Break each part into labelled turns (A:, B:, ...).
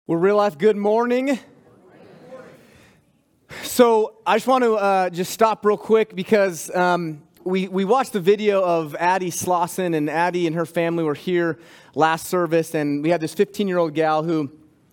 A: Well, Real Life, good morning. So I just want to just stop real quick because we watched the video of Addie Slauson, and Addie and her family were here last service, and we had this 15-year-old gal who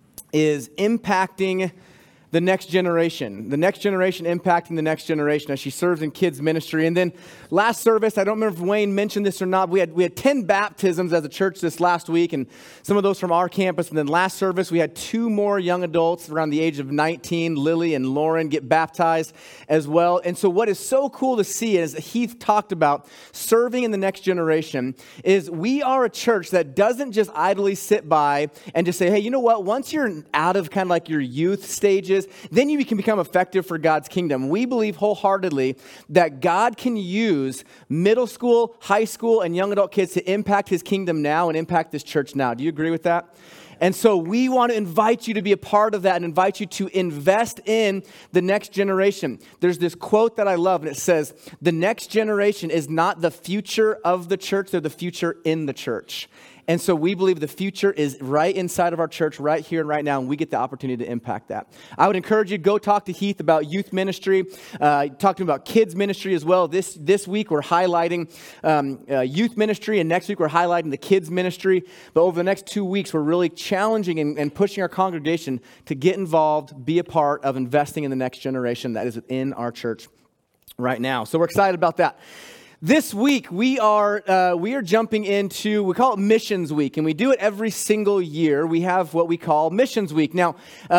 A: is impacting the next generation impacting the next generation as she serves in kids ministry. And then last service, I don't remember if Wayne mentioned this or not, we had 10 baptisms as a church this last week, and some of those from our campus. And then last service, we had 2 more young adults around the age of 19, Lily and Lauren, get baptized as well. And so what is so cool to see is Heath talked about serving in the next generation is we are a church that doesn't just idly sit by and just say, hey, you know what, once you're out of kind of like your youth stages, then you can become effective for God's kingdom. We believe wholeheartedly that God can use middle school, high school, and young adult kids to impact his kingdom now and impact this church now. Do you agree with that? And so we want to invite you to be a part of that and invite you to invest in the next generation. There's this quote that I love, and it says, the next generation is not the future of the church, they're the future in the church. And so we believe the future is right inside of our church, right here and right now, and we get the opportunity to impact that. I would encourage you to go talk to Heath about youth ministry, talk to him about kids ministry as well. This week we're highlighting youth ministry, and next week we're highlighting the kids ministry. But over the next 2 weeks, we're really challenging and pushing our congregation to get involved, be a part of investing in the next generation that is in our church right now. So we're excited about that. This week, we are jumping into, we call it Missions Week, and we do it every single year. We have what we call Missions Week. Now,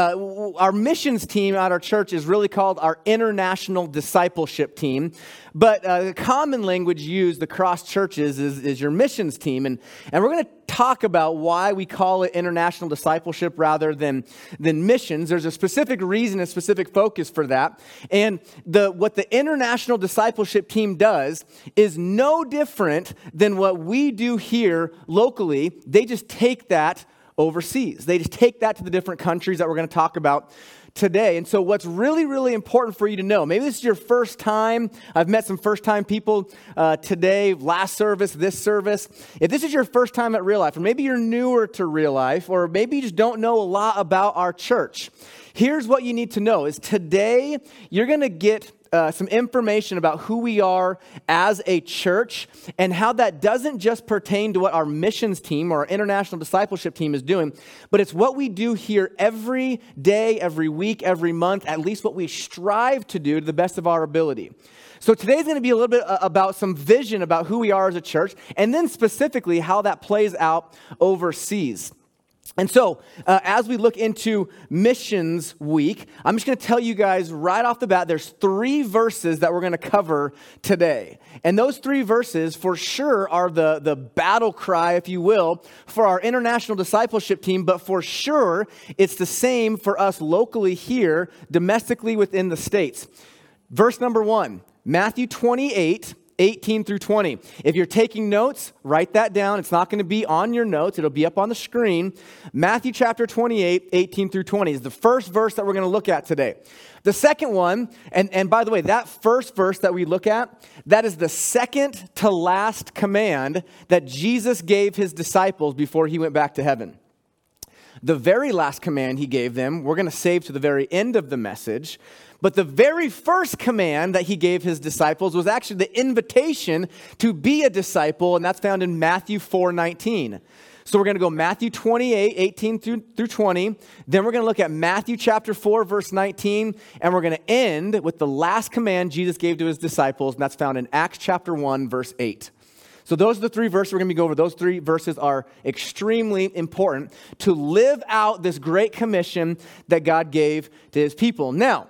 A: our missions team at our church is really called our International Discipleship Team, but the common language used across churches is your missions team, and we're going to talk about why we call it international discipleship rather than missions. There's a specific reason, a specific focus for that, and what the International Discipleship Team does is no different than what we do here locally. They just take that overseas. They just take that to the different countries that we're going to talk about today. And so what's really, really important for you to know, maybe this is your first time. I've met some first-time people today, last service, this service. If this is your first time at Real Life, or maybe you're newer to Real Life, or maybe you just don't know a lot about our church, here's what you need to know is today you're going to get some information about who we are as a church and how that doesn't just pertain to what our missions team or our international discipleship team is doing, but it's what we do here every day, every week, every month, at least what we strive to do to the best of our ability. So today's going to be a little bit about some vision about who we are as a church, and then specifically how that plays out overseas. And so, as we look into Missions Week, I'm just going to tell you guys right off the bat, there's 3 verses that we're going to cover today. And those 3 verses, for sure, are the battle cry, if you will, for our international discipleship team, but for sure, it's the same for us locally here, domestically within the States. Verse number 1, Matthew 28, 18 through 20. If you're taking notes, write that down. It's not going to be on your notes. It'll be up on the screen. Matthew chapter 28, 18 through 20 is the first verse that we're going to look at today. The second one, and by the way, that first verse that we look at, that is the second to last command that Jesus gave his disciples before he went back to heaven. The very last command he gave them, we're going to save to the very end of the message. But the very first command that he gave his disciples was actually the invitation to be a disciple, and that's found in Matthew 4:19. So we're going to go Matthew 28, 18 through 20. Then we're going to look at Matthew chapter 4, verse 19, and we're going to end with the last command Jesus gave to his disciples, and that's found in Acts chapter 1, verse 8. So those are the 3 verses we're going to go over. Those 3 verses are extremely important to live out this great commission that God gave to his people. Now,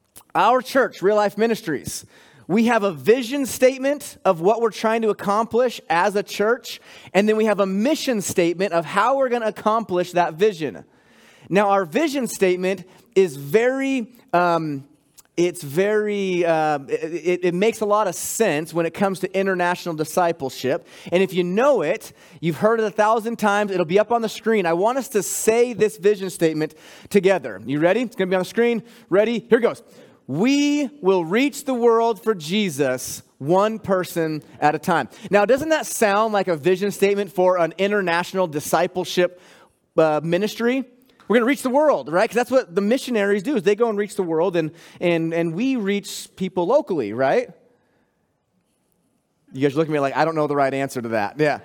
A: our church, Real Life Ministries, we have a vision statement of what we're trying to accomplish as a church, and then we have a mission statement of how we're going to accomplish that vision. Now, our vision statement is it makes a lot of sense when it comes to international discipleship. And if you know it, you've heard it 1,000 times. It'll be up on the screen. I want us to say this vision statement together. You ready? It's going to be on the screen. Ready? Here it goes. We will reach the world for Jesus one person at a time. Now, doesn't that sound like a vision statement for an international discipleship ministry? We're going to reach the world, right? Because that's what the missionaries do, is they go and reach the world, and we reach people locally, right? You guys are looking at me like, I don't know the right answer to that. Yeah.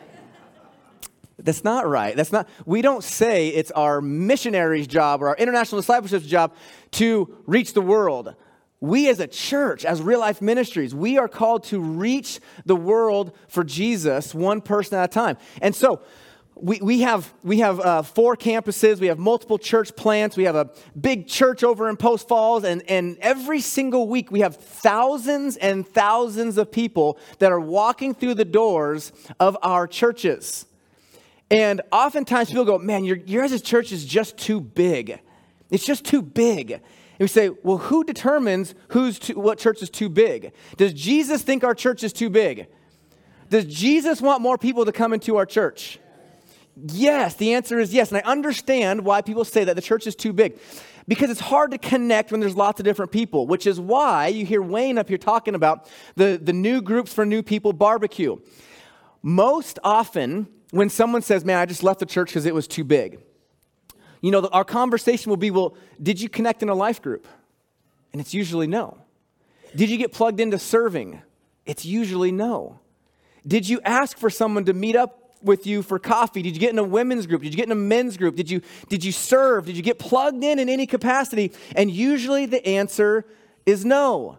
A: That's not right. We don't say it's our missionaries' job or our international discipleship's job to reach the world. We as a church, as Real Life Ministries, we are called to reach the world for Jesus one person at a time. And so we have 4 campuses. We have multiple church plants. We have a big church over in Post Falls. And every single week we have thousands and thousands of people that are walking through the doors of our churches. And oftentimes people go, man, your guys' church is just too big. It's just too big. And we say, well, who determines what church is too big? Does Jesus think our church is too big? Does Jesus want more people to come into our church? Yes, the answer is yes. And I understand why people say that the church is too big. Because it's hard to connect when there's lots of different people, which is why you hear Wayne up here talking about the new groups for new people barbecue. Most often, when someone says, man, I just left the church because it was too big, our conversation will be, well, did you connect in a life group? And it's usually no. Did you get plugged into serving? It's usually no. Did you ask for someone to meet up with you for coffee? Did you get in a women's group? Did you get in a men's group? Did you serve? Did you get plugged in any capacity? And usually the answer is no.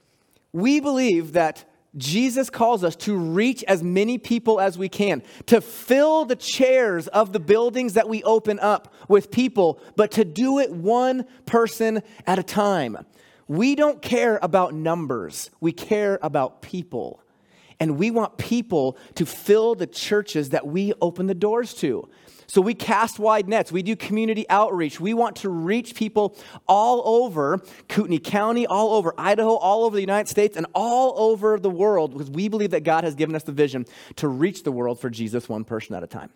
A: We believe that Jesus calls us to reach as many people as we can, to fill the chairs of the buildings that we open up with people, but to do it one person at a time. We don't care about numbers. We care about people. And we want people to fill the churches that we open the doors to. So we cast wide nets. We do community outreach. We want to reach people all over Kootenai County, all over Idaho, all over the United States, and all over the world, because we believe that God has given us the vision to reach the world for Jesus one person at a time.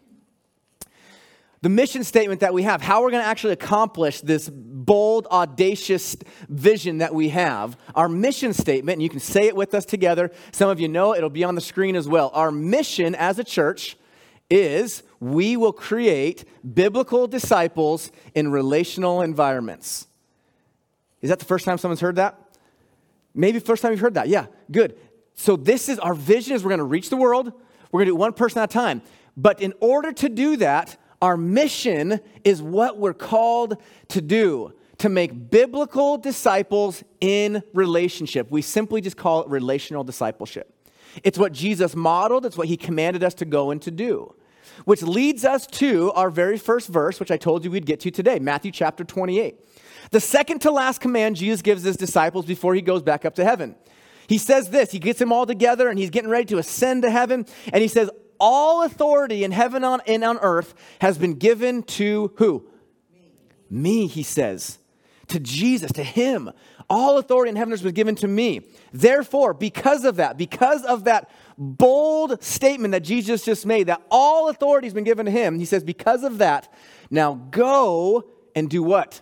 A: The mission statement that we have, how we're going to actually accomplish this bold, audacious vision that we have, our mission statement, and you can say it with us together. Some of you know it'll be on the screen as well. Our mission as a church is we will create biblical disciples in relational environments. Is that the first time someone's heard that? Maybe the first time you've heard that. Yeah, good. So this is our vision, is we're going to reach the world. We're going to do it one person at a time. But in order to do that, our mission is what we're called to do, to make biblical disciples in relationship. We simply just call it relational discipleship. It's what Jesus modeled. It's what he commanded us to go and to do, which leads us to our very first verse, which I told you we'd get to today, Matthew chapter 28. The second to last command Jesus gives his disciples before he goes back up to heaven. He says this, he gets them all together and he's getting ready to ascend to heaven. And he says, all authority in heaven and on earth has been given to who? Me, he says. To Jesus, to him. All authority in heaven has been given to me. Therefore, because of that bold statement that Jesus just made, that all authority has been given to him, he says, because of that, now go and do what?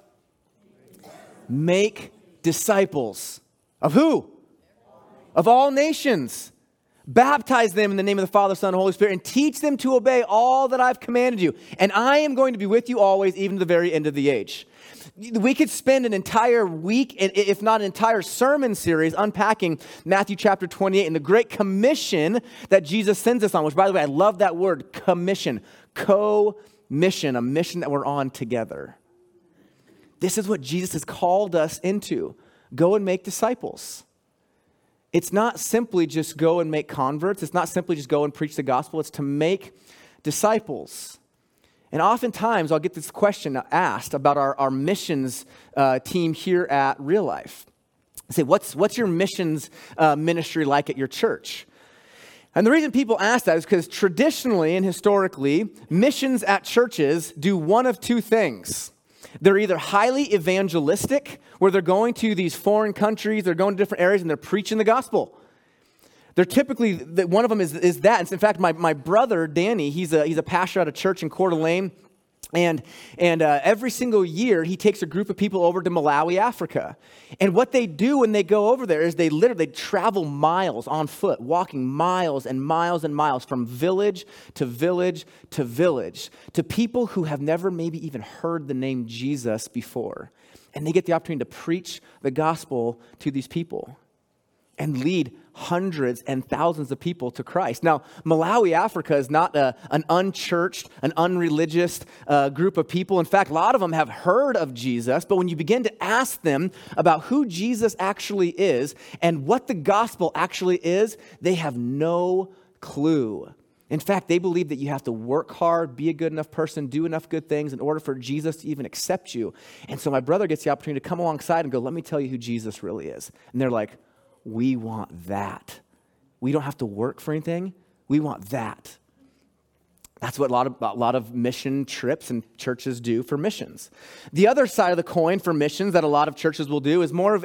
A: Make disciples. Of who? Of all nations. Baptize them in the name of the Father, Son, and Holy Spirit, and teach them to obey all that I've commanded you. And I am going to be with you always, even to the very end of the age. We could spend an entire week, if not an entire sermon series, unpacking Matthew chapter 28 and the great commission that Jesus sends us on, which, by the way, I love that word, commission. Co-mission, a mission that we're on together. This is what Jesus has called us into. Go and make disciples. It's not simply just go and make converts. It's not simply just go and preach the gospel. It's to make disciples. And oftentimes I'll get this question asked about our missions team here at Real Life. I say, what's your missions ministry like at your church? And the reason people ask that is because traditionally and historically, missions at churches do one of two things. They're either highly evangelistic, where they're going to these foreign countries, they're going to different areas, and they're preaching the gospel. They're typically, one of them is that. In fact, my brother, Danny, he's a pastor at a church in Coeur d'Alene. And every single year, he takes a group of people over to Malawi, Africa. And what they do when they go over there is they travel miles on foot, walking miles and miles and miles from village to village to village to people who have never maybe even heard the name Jesus before. And they get the opportunity to preach the gospel to these people and lead hundreds and thousands of people to Christ. Now, Malawi, Africa is not an unchurched, an unreligious group of people. In fact, a lot of them have heard of Jesus, but when you begin to ask them about who Jesus actually is and what the gospel actually is, they have no clue. In fact, they believe that you have to work hard, be a good enough person, do enough good things in order for Jesus to even accept you. And so my brother gets the opportunity to come alongside and go, let me tell you who Jesus really is. And they're like, we want that. We don't have to work for anything. We want that. That's what a lot of mission trips and churches do for missions. The other side of the coin for missions that a lot of churches will do is more of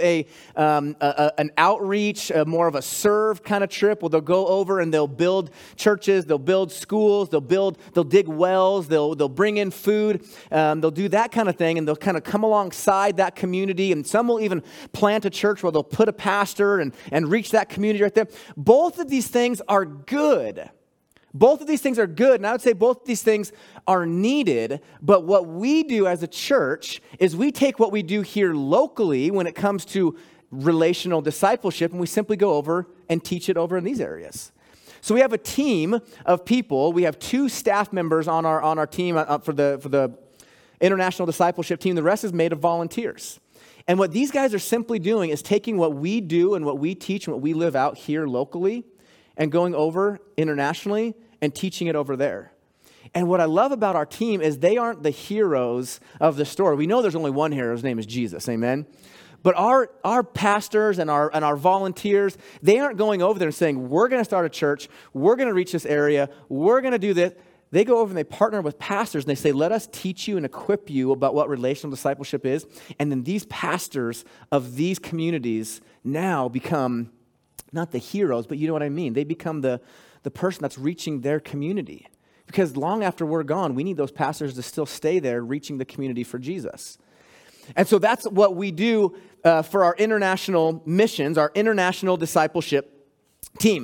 A: an outreach, more of a serve kind of trip where they'll go over and they'll build churches, they'll build schools, they'll dig wells, they'll bring in food, they'll do that kind of thing, and they'll kind of come alongside that community, and some will even plant a church where they'll put a pastor and reach that community right there. Both of these things are good. Both of these things are good, and I would say both of these things are needed, but what we do as a church is we take what we do here locally when it comes to relational discipleship, and we simply go over and teach it over in these areas. So we have a team of people. We have 2 staff members on our team for the international discipleship team. The rest is made of volunteers. And what these guys are simply doing is taking what we do and what we teach and what we live out here locally and going over internationally and teaching it over there. And what I love about our team is they aren't the heroes of the story. We know there's only one hero. His name is Jesus. Amen? But our pastors and our volunteers, they aren't going over there and saying, we're going to start a church. We're going to reach this area. We're going to do this. They go over and they partner with pastors and they say, let us teach you and equip you about what relational discipleship is. And then these pastors of these communities now become not the heroes, but you know what I mean. They become the person that's reaching their community. Because long after we're gone, we need those pastors to still stay there reaching the community for Jesus. And so that's what we do for our international missions, our international discipleship team.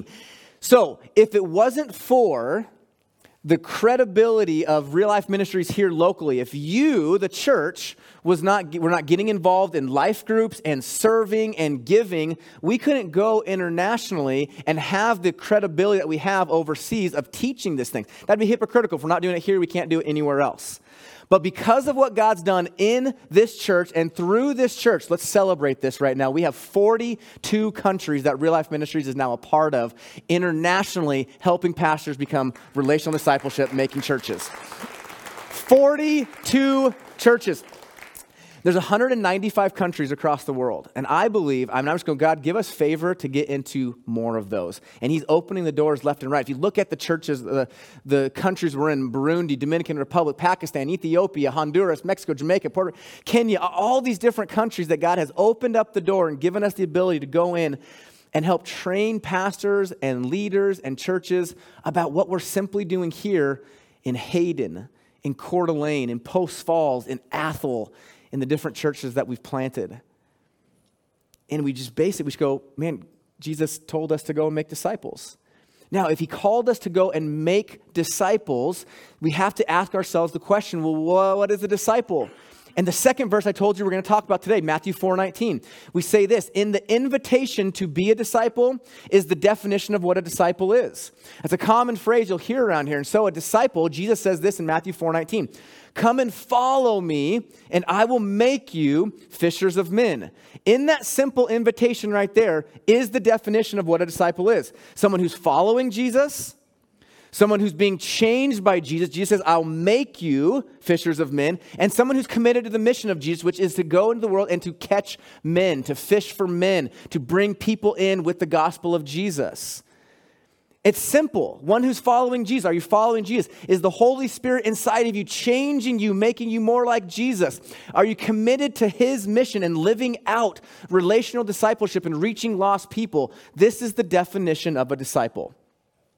A: So if it wasn't for the credibility of Real Life Ministries here locally, if you, the church, were not getting involved in life groups and serving and giving, we couldn't go internationally and have the credibility that we have overseas of teaching this thing. That'd be hypocritical. If we're not doing it here, we can't do it anywhere else. But because of what God's done in this church and through this church, let's celebrate this right now. We have 42 countries that Real Life Ministries is now a part of, internationally helping pastors become relational discipleship, making churches. 42 churches. There's 195 countries across the world. And I believe, I'm just going, God, give us favor to get into more of those. And he's opening the doors left and right. If you look at the churches, the countries we're in, Burundi, Dominican Republic, Pakistan, Ethiopia, Honduras, Mexico, Jamaica, Puerto Rico, Kenya, all these different countries that God has opened up the door and given us the ability to go in and help train pastors and leaders and churches about what we're simply doing here in Hayden, in Coeur d'Alene, in Post Falls, in Athol, in the different churches that we've planted. And we just go, man, Jesus told us to go and make disciples. Now, if he called us to go and make disciples, we have to ask ourselves the question, well, what is a disciple? And the second verse I told you we're going to talk about today, Matthew 4:19, we say this: in the invitation to be a disciple is the definition of what a disciple is. It's a common phrase you'll hear around here. And so a disciple, Jesus says this in Matthew 4:19, come and follow me and I will make you fishers of men. In that simple invitation right there is the definition of what a disciple is. Someone who's following Jesus, someone who's being changed by Jesus. Jesus says, I'll make you fishers of men. And someone who's committed to the mission of Jesus, which is to go into the world and to catch men, to fish for men, to bring people in with the gospel of Jesus. It's simple. One who's following Jesus. Are you following Jesus? Is the Holy Spirit inside of you changing you, making you more like Jesus? Are you committed to his mission and living out relational discipleship and reaching lost people? This is the definition of a disciple.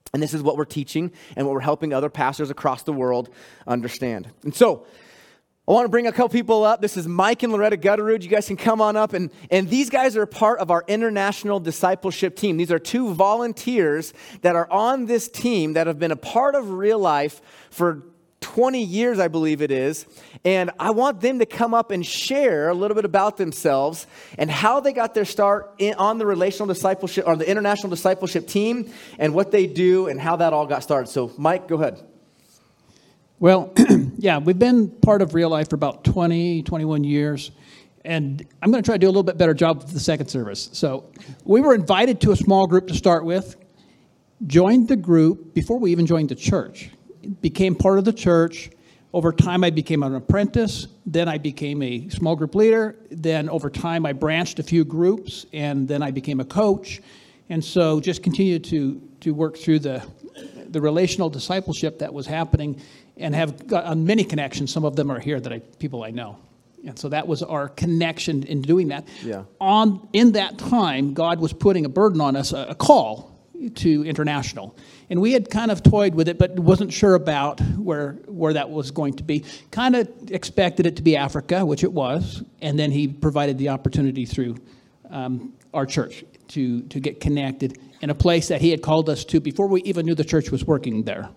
A: And this is what we're teaching and what we're helping other pastors across the world understand. And so I want to bring a couple people up. This is Mike and Loretta Gutterud. You guys can come on up. And these guys are a part of our international discipleship team. These are two volunteers that are on this team that have been a part of Real Life for 20 years, I believe it is. And I want them to come up and share a little bit about themselves and how they got their start on the relational discipleship or the international discipleship team and what they do and how that all got started. So Mike, go ahead.
B: Well, yeah, we've been part of Real Life for about 20, 21 years, and I'm going to try to do a little bit better job with the second service. So we were invited to a small group to start with, joined the group before we even joined the church, became part of the church. Over time, I became an apprentice, then I became a small group leader, then over time, I branched a few groups, and then I became a coach, and so just continued to work through the relational discipleship that was happening, and have got many connections. Some of them are here people I know. And so that was our connection in doing that.
A: Yeah.
B: In that time, God was putting a burden on us, a call to international. And we had kind of toyed with it, but wasn't sure about where that was going to be. Kind of expected it to be Africa, which it was. And then he provided the opportunity through our church to get connected in a place that he had called us to before we even knew the church was working there.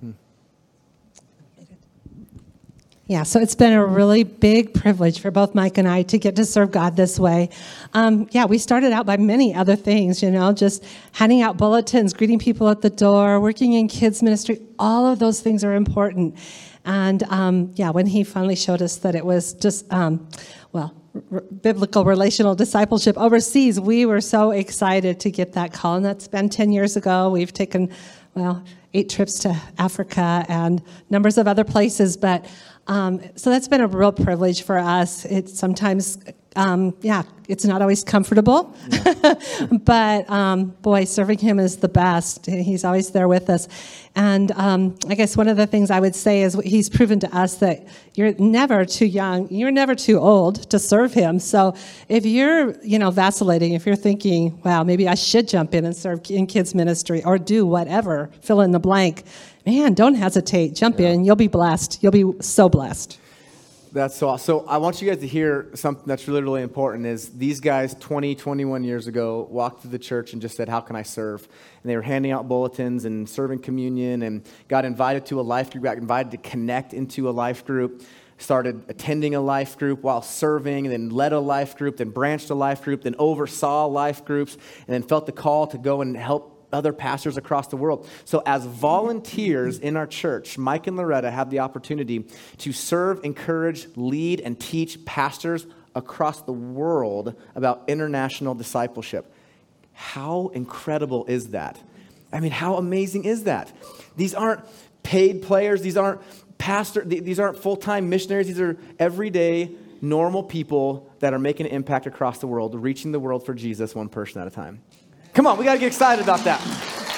C: Yeah, so it's been a really big privilege for both Mike and I to get to serve God this way. We started out by many other things, just handing out bulletins, greeting people at the door, working in kids ministry. All of those things are important. And when he finally showed us that it was just, biblical relational discipleship overseas, we were so excited to get that call. And that's been 10 years ago. We've taken, 8 trips to Africa and numbers of other places. But so that's been a real privilege for us. It's sometimes, it's not always comfortable. Yeah. But, serving him is the best. He's always there with us. And I guess one of the things I would say is he's proven to us that you're never too young, you're never too old to serve him. So if you're, vacillating, if you're thinking, wow, maybe I should jump in and serve in kids ministry or do whatever, fill in the blank, man, don't hesitate. Jump in. You'll be blessed. You'll be so blessed.
A: That's so awesome. So I want you guys to hear something that's really, really important is these guys 20, 21 years ago walked to the church and just said, how can I serve? And they were handing out bulletins and serving communion and got invited to a life group, got invited to connect into a life group, started attending a life group while serving, and then led a life group, then branched a life group, then oversaw life groups, and then felt the call to go and help other pastors across the world. So as volunteers in our church, Mike and Loretta have the opportunity to serve, encourage, lead, and teach pastors across the world about international discipleship. How incredible is that? I mean, how amazing is that? These aren't paid players. These aren't these aren't full-time missionaries. These are everyday, normal people that are making an impact across the world, reaching the world for Jesus one person at a time. Come on, we got to get excited about that.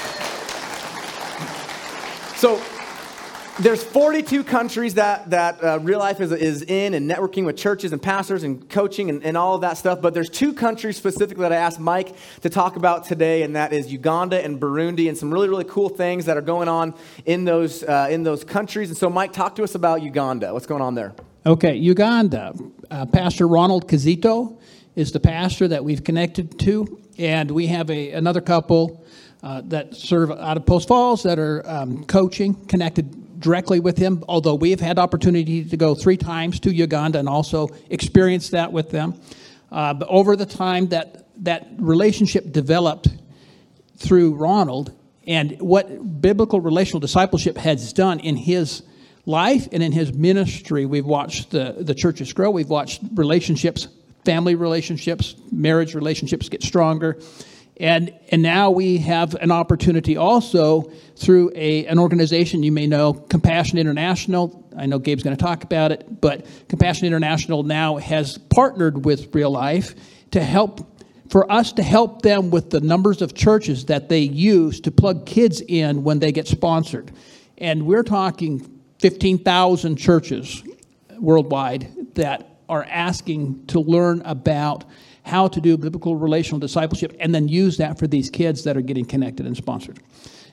A: So there's 42 countries that Real Life is in and networking with churches and pastors and coaching and all of that stuff. But there's 2 countries specifically that I asked Mike to talk about today, and that is Uganda and Burundi, and some really, really cool things that are going on in those countries. And so, Mike, talk to us about Uganda. What's going on there?
B: Okay, Uganda. Pastor Ronald Kizito is the pastor that we've connected to. And we have another couple that serve out of Post Falls that are coaching, connected directly with him, although we have had opportunity to go 3 times to Uganda and also experience that with them. But over the time that relationship developed through Ronald, and what biblical relational discipleship has done in his life and in his ministry, we've watched the churches grow. We've watched relationships, family relationships, marriage relationships get stronger. And now we have an opportunity also through an organization you may know, Compassion International. I know Gabe's going to talk about it, but Compassion International now has partnered with Real Life for us to help them with the numbers of churches that they use to plug kids in when they get sponsored. And we're talking 15,000 churches worldwide that are asking to learn about how to do biblical relational discipleship and then use that for these kids that are getting connected and sponsored.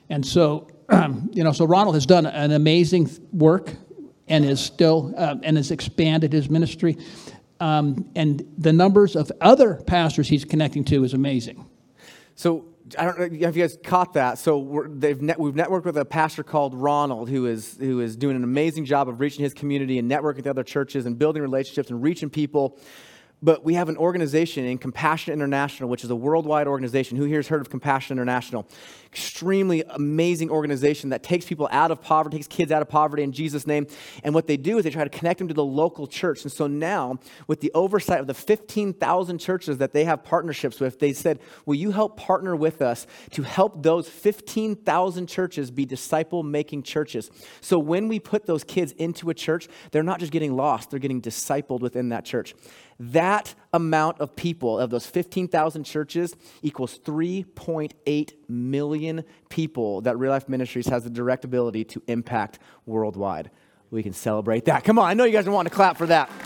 B: And so, so Ronald has done an amazing work and is still, and has expanded his ministry. And the numbers of other pastors he's connecting to is amazing.
A: So I don't know if you guys caught that. So we've networked with a pastor called Ronald who is doing an amazing job of reaching his community and networking with other churches and building relationships and reaching people. But we have an organization in Compassion International, which is a worldwide organization. Who here has heard of Compassion International? Extremely amazing organization that takes people out of poverty, takes kids out of poverty in Jesus' name. And what they do is they try to connect them to the local church. And so now, with the oversight of the 15,000 churches that they have partnerships with, they said, will you help partner with us to help those 15,000 churches be disciple-making churches? So when we put those kids into a church, they're not just getting lost, they're getting discipled within that church. That amount of people, of those 15,000 churches, equals 3.8 million people that Real Life Ministries has the direct ability to impact worldwide. We can celebrate that. Come on, I know you guys want to clap for that.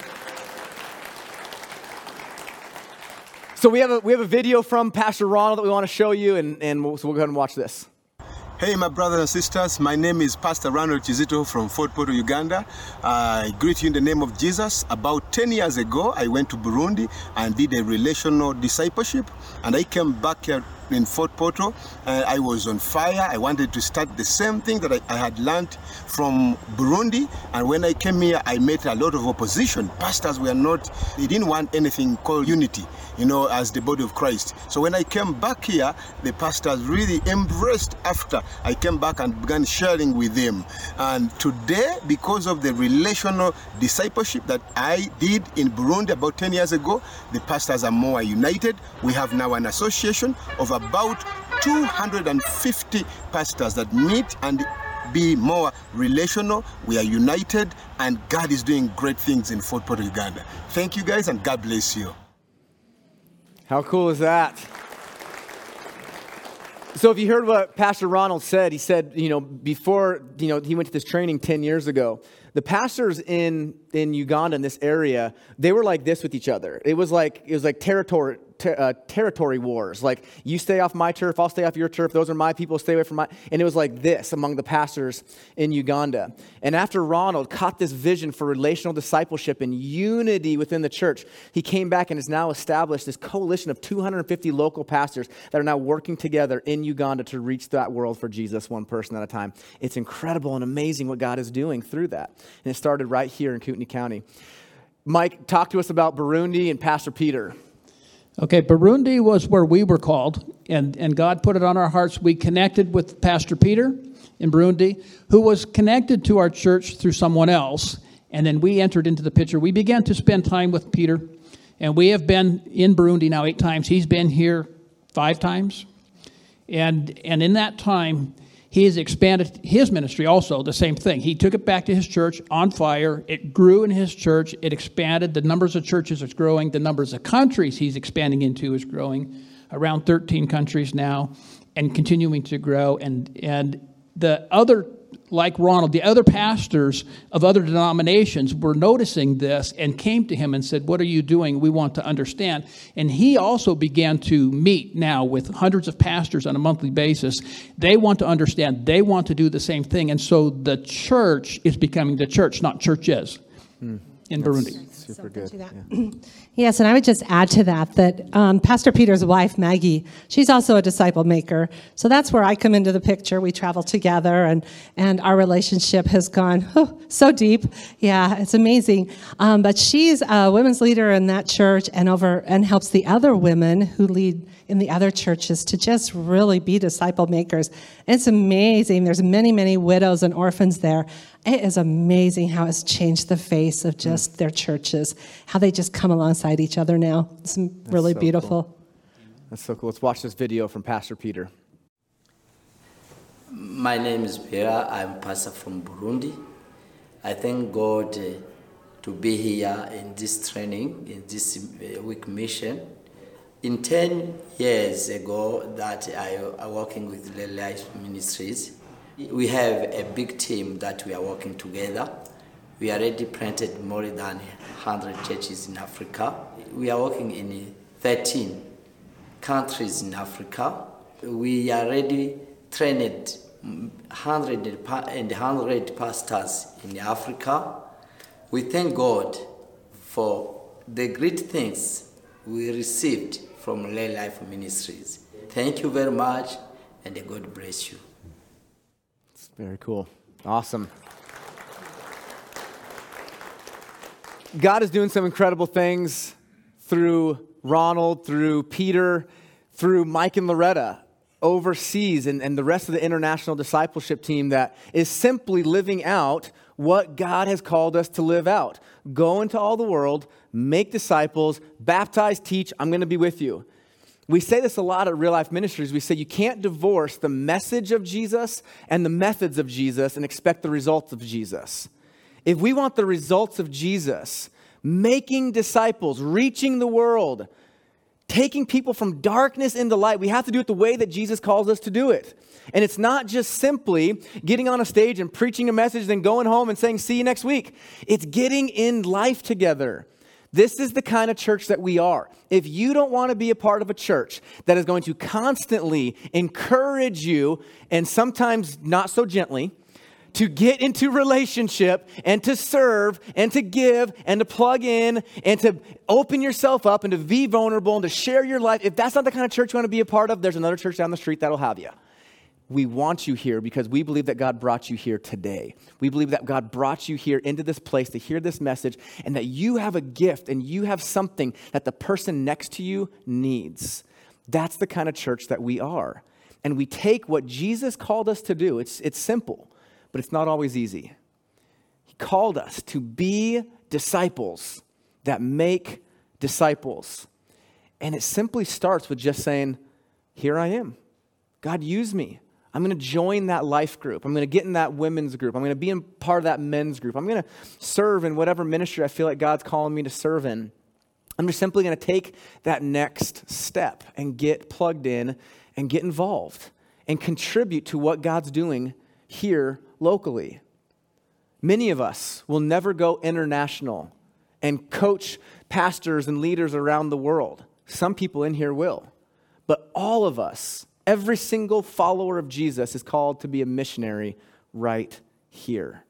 A: So we have a video from Pastor Ronald that we want to show you, and we'll go ahead and watch this.
D: Hey, my brothers and sisters, my name is Pastor Ronald Kizito from Fort Portal, Uganda. I greet you in the name of Jesus. About 10 years ago, I went to Burundi and did a relational discipleship, and I came back here in Fort Portal. I was on fire. I wanted to start the same thing that I had learned from Burundi, and when I came here, I met a lot of opposition. Pastors they didn't want anything called unity, as the body of Christ. So when I came back here, the pastors really embraced after I came back and began sharing with them. And today, because of the relational discipleship that I did in Burundi about 10 years ago, the pastors are more united. We have now an association of about 250 pastors that meet and be more relational. We are united, and God is doing great things in Fort Portal, Uganda. Thank you guys, and God bless you.
A: How cool is that? So if you heard what Pastor Ronald said, he said, before, he went to this training 10 years ago, the pastors in Uganda, in this area, they were like this with each other. It was like territory wars. Like, you stay off my turf, I'll stay off your turf. Those are my people, stay away from my... And it was like this among the pastors in Uganda. And after Ronald caught this vision for relational discipleship and unity within the church, he came back and has now established this coalition of 250 local pastors that are now working together in Uganda to reach that world for Jesus, one person at a time. It's incredible and amazing what God is doing through that. And it started right here in Kootenai County. Mike, talk to us about Burundi and Pastor Peter.
B: Okay, Burundi was where we were called, and God put it on our hearts. We connected with Pastor Peter in Burundi, who was connected to our church through someone else, and then we entered into the picture. We began to spend time with Peter, and we have been in Burundi now 8 times. He's been here 5 times, and in that time, he has expanded his ministry also, the same thing. He took it back to his church on fire. It grew in his church. It expanded. The numbers of churches is growing. The numbers of countries he's expanding into is growing, around 13 countries now, and continuing to grow. And the other, like Ronald, the other pastors of other denominations were noticing this and came to him and said, what are you doing? We want to understand. And he also began to meet now with hundreds of pastors on a monthly basis. They want to understand. They want to do the same thing. And so the church is becoming the church, not churches in Burundi.
A: Super good.
C: Yeah. Yes, and I would just add to that Pastor Peter's wife, Maggie, she's also a disciple maker. So that's where I come into the picture. We travel together, and our relationship has gone so deep. Yeah, it's amazing. But she's a women's leader in that church and helps the other women who lead in the other churches to just really be disciple makers. It's amazing. There's many, many widows and orphans there. It is amazing how it's changed the face of just their churches, how they just come alongside each other now. It's really so beautiful.
A: Cool. That's so cool. Let's watch this video from Pastor Peter.
E: My name is Peter. I'm pastor from Burundi. I thank God to be here in this training, in this week mission. In 10 years ago that I am working with Real Life Ministries, we have a big team that we are working together. We already planted more than 100 churches in Africa. We are working in 13 countries in Africa. We already trained 100 pastors in Africa. We thank God for the great things we received from Lay Life Ministries. Thank you very much, and God bless you.
A: It's very cool. Awesome. God is doing some incredible things through Ronald, through Peter, through Mike and Loretta overseas and the rest of the international discipleship team that is simply living out what God has called us to live out. Go into all the world, make disciples, baptize, teach, I'm going to be with you. We say this a lot at Real Life Ministries. We say you can't divorce the message of Jesus and the methods of Jesus and expect the results of Jesus. If we want the results of Jesus, making disciples, reaching the world, taking people from darkness into light, we have to do it the way that Jesus calls us to do it. And it's not just simply getting on a stage and preaching a message, then going home and saying, see you next week. It's getting in life together. This is the kind of church that we are. If you don't want to be a part of a church that is going to constantly encourage you, and sometimes not so gently, to get into relationship and to serve and to give and to plug in and to open yourself up and to be vulnerable and to share your life, if that's not the kind of church you want to be a part of, there's another church down the street that'll have you. We want you here because we believe that God brought you here today. We believe that God brought you here into this place to hear this message and that you have a gift and you have something that the person next to you needs. That's the kind of church that we are. And we take what Jesus called us to do. It's simple, but it's not always easy. He called us to be disciples that make disciples. And it simply starts with just saying, here I am. God, use me. I'm going to join that life group. I'm going to get in that women's group. I'm going to be in part of that men's group. I'm going to serve in whatever ministry I feel like God's calling me to serve in. I'm just simply going to take that next step and get plugged in and get involved and contribute to what God's doing here locally. Many of us will never go international and coach pastors and leaders around the world. Some people in here will. But all of us, every single follower of Jesus is called to be a missionary right here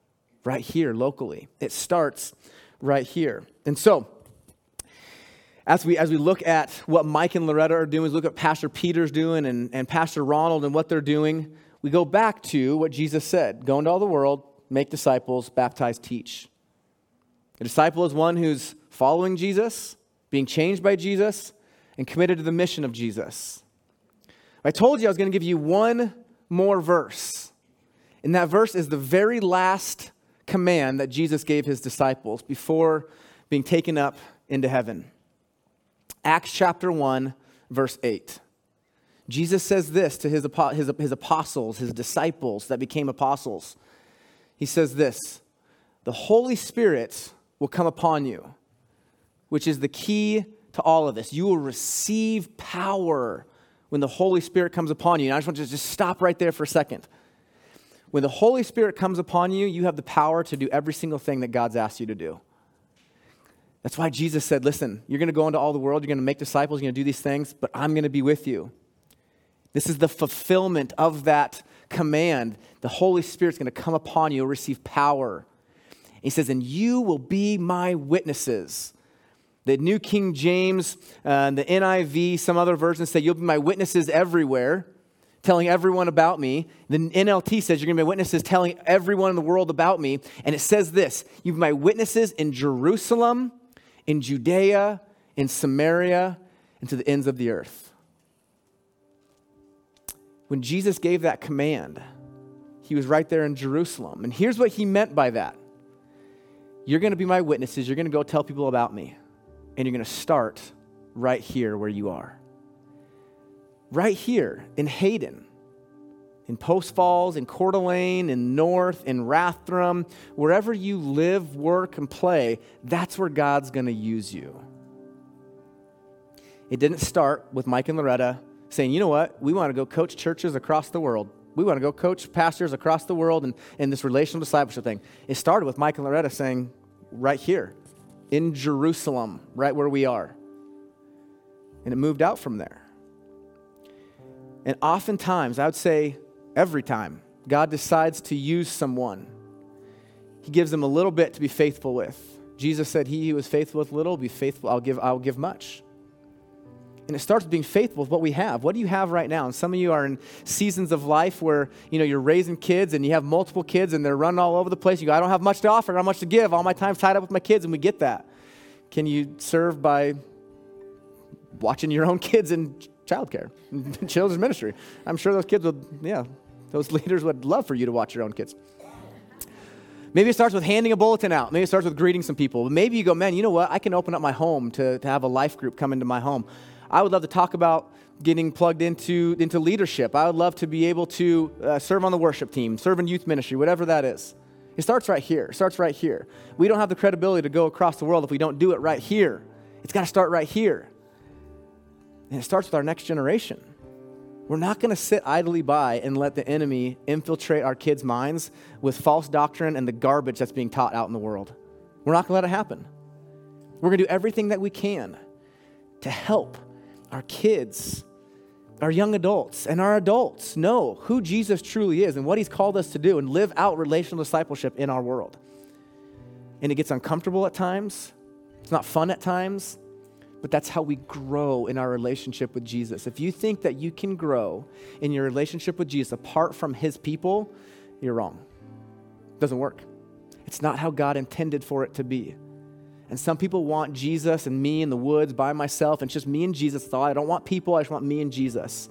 A: locally. It starts right here. And so, as we look at what Mike and Loretta are doing, as we look at Pastor Peter's doing and Pastor Ronald and what they're doing, we go back to what Jesus said, go into all the world, make disciples, baptize, teach. A disciple is one who's following Jesus, being changed by Jesus, and committed to the mission of Jesus. I told you I was going to give you one more verse. And that verse is the very last command that Jesus gave his disciples before being taken up into heaven. Acts chapter 1, verse 8. Jesus says this to his apostles, his disciples that became apostles. He says this, the Holy Spirit will come upon you, which is the key to all of this. You will receive power when the Holy Spirit comes upon you. And I just want you to just stop right there for a second. When the Holy Spirit comes upon you, you have the power to do every single thing that God's asked you to do. That's why Jesus said, listen, you're going to go into all the world, you're going to make disciples, you're going to do these things, but I'm going to be with you. This is the fulfillment of that command. The Holy Spirit's going to come upon you, you'll receive power. He says, and you will be my witnesses. The New King James, the NIV, some other versions say, you'll be my witnesses everywhere, telling everyone about me. The NLT says, you're going to be my witnesses telling everyone in the world about me. And it says this, you'll be my witnesses in Jerusalem, in Judea, in Samaria, and to the ends of the earth. When Jesus gave that command, he was right there in Jerusalem. And here's what he meant by that. You're going to be my witnesses. You're going to go tell people about me. And you're going to start right here where you are. Right here in Hayden, in Post Falls, in Coeur d'Alene, in North, in Rathdrum, wherever you live, work, and play, that's where God's going to use you. It didn't start with Mike and Loretta saying, you know what, we want to go coach churches across the world. We want to go coach pastors across the world and this relational discipleship thing. It started with Mike and Loretta saying, right here, in Jerusalem, right where we are. And it moved out from there. And oftentimes, I would say every time God decides to use someone, he gives them a little bit to be faithful with. Jesus said, he who is faithful with little will be faithful, I'll give much. And it starts with being faithful with what we have. What do you have right now? And some of you are in seasons of life where, you're raising kids and you have multiple kids and they're running all over the place. You go, I don't have much to offer, not much to give. All my time's tied up with my kids, and we get that. Can you serve by watching your own kids in childcare, children's ministry? I'm sure those kids those leaders would love for you to watch your own kids. Maybe it starts with handing a bulletin out. Maybe it starts with greeting some people. But maybe you go, man, you know what? I can open up my home to have a life group come into my home. I would love to talk about getting plugged into leadership. I would love to be able to serve on the worship team, serve in youth ministry, whatever that is. It starts right here. We don't have the credibility to go across the world if we don't do it right here. It's got to start right here. And it starts with our next generation. We're not going to sit idly by and let the enemy infiltrate our kids' minds with false doctrine and the garbage that's being taught out in the world. We're not going to let it happen. We're going to do everything that we can to help our kids, our young adults, and our adults know who Jesus truly is and what he's called us to do and live out relational discipleship in our world. And it gets uncomfortable at times. It's not fun at times. But that's how we grow in our relationship with Jesus. If you think that you can grow in your relationship with Jesus apart from his people, you're wrong. It doesn't work. It's not how God intended for it to be. And some people want Jesus and me in the woods by myself, and it's just me and Jesus. That's all. I don't want people. I just want me and Jesus.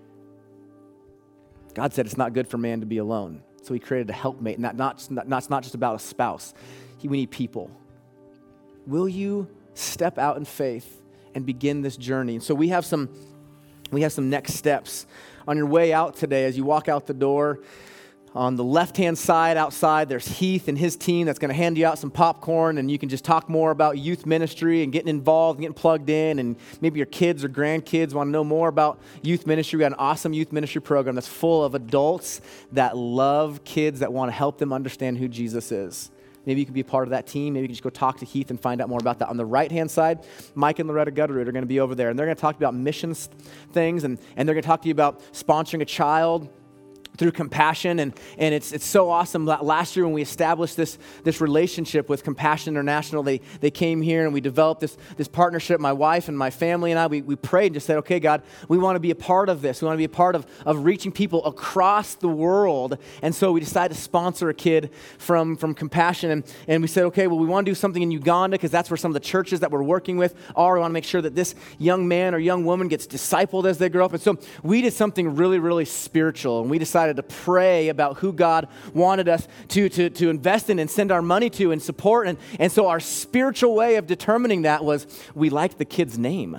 A: God said it's not good for man to be alone. So he created a helpmate, and that's not just about a spouse. We need people. Will you step out in faith and begin this journey? And so we have some next steps. On your way out today, as you walk out the door, on the left-hand side outside, there's Heath and his team that's going to hand you out some popcorn, and you can just talk more about youth ministry and getting involved and getting plugged in, and maybe your kids or grandkids want to know more about youth ministry. We got an awesome youth ministry program that's full of adults that love kids that want to help them understand who Jesus is. Maybe you can be a part of that team. Maybe you can just go talk to Heath and find out more about that. On the right-hand side, Mike and Loretta Gutterud are going to be over there, and they're going to talk about missions things, and they're going to talk to you about sponsoring a child through compassion, and it's so awesome. Last year when we established this relationship with Compassion International, they came here and we developed this partnership. My wife and my family and I, we prayed and just said, okay, God, we want to be a part of this. We want to be a part of reaching people across the world. And so we decided to sponsor a kid from Compassion, and we said, okay, well, we want to do something in Uganda because that's where some of the churches that we're working with are. We want to make sure that this young man or young woman gets discipled as they grow up. And so we did something really, really spiritual, and we decided to pray about who God wanted us to invest in and send our money to and support. And so our spiritual way of determining that was we liked the kid's name.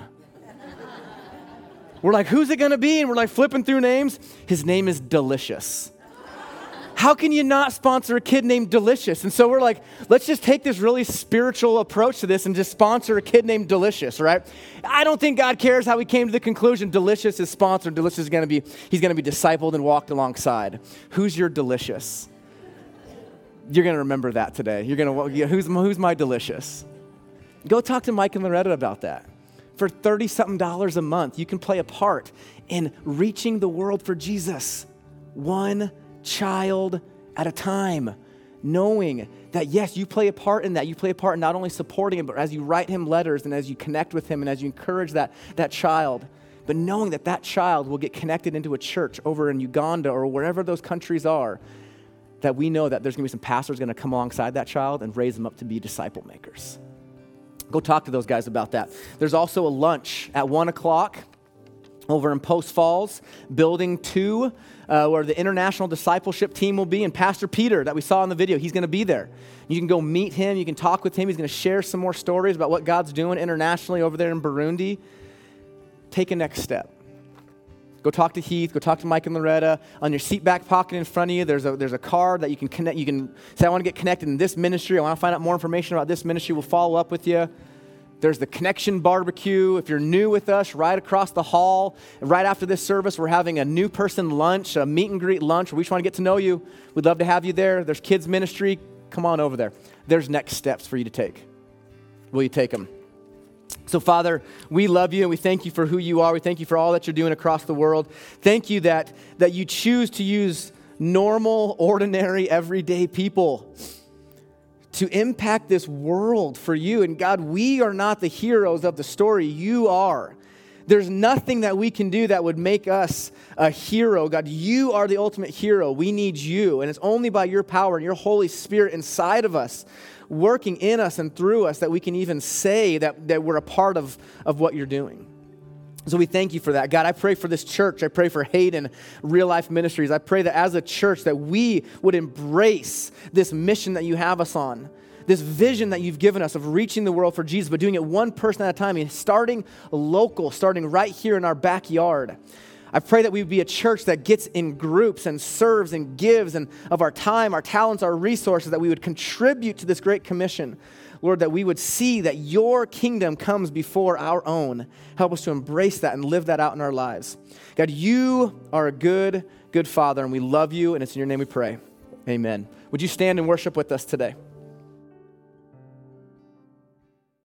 A: We're like, who's it going to be? And we're like flipping through names. His name is Delicious. How can you not sponsor a kid named Delicious? And so we're like, let's just take this really spiritual approach to this and just sponsor a kid named Delicious, right? I don't think God cares how we came to the conclusion Delicious is sponsored. Delicious is going to be, he's going to be discipled and walked alongside. Who's your Delicious? You're going to remember that today. You're going to, who's my Delicious? Go talk to Mike and Loretta about that. For $30-something a month, you can play a part in reaching the world for Jesus. One child at a time, knowing that yes, you play a part in that. You play a part in not only supporting him, but as you write him letters and as you connect with him and as you encourage that child, but knowing that child will get connected into a church over in Uganda or wherever those countries are, that we know that there's going to be some pastors going to come alongside that child and raise them up to be disciple makers. Go talk to those guys about that. There's also a lunch at 1 o'clock over in Post Falls, Building 2, where the international discipleship team will be. And Pastor Peter, that we saw in the video, he's going to be there. You can go meet him. You can talk with him. He's going to share some more stories about what God's doing internationally over there in Burundi. Take a next step. Go talk to Heath. Go talk to Mike and Loretta. On your seat back pocket in front of you, there's a card that you can connect. You can say, I want to get connected in this ministry. I want to find out more information about this ministry. We'll follow up with you. There's the Connection Barbecue. If you're new with us, right across the hall, right after this service, we're having a new person lunch, a meet and greet lunch. We just want to get to know you. We'd love to have you there. There's kids ministry. Come on over there. There's next steps for you to take. Will you take them? So, Father, we love you and we thank you for who you are. We thank you for all that you're doing across the world. Thank you that you choose to use normal, ordinary, everyday people to impact this world for you. And God, we are not the heroes of the story. You are. There's nothing that we can do that would make us a hero. God, you are the ultimate hero. We need you. And it's only by your power and your Holy Spirit inside of us, working in us and through us, that we can even say that we're a part of what you're doing. So we thank you for that. God, I pray for this church. I pray for Hayden Real Life Ministries. I pray that as a church that we would embrace this mission that you have us on, this vision that you've given us of reaching the world for Jesus, but doing it one person at a time, and starting local, starting right here in our backyard. I pray that we would be a church that gets in groups and serves and gives and of our time, our talents, our resources, that we would contribute to this great commission. Lord, that we would see that your kingdom comes before our own. Help us to embrace that and live that out in our lives. God, you are a good, good Father, and we love you, and it's in your name we pray. Amen. Would you stand and worship with us today?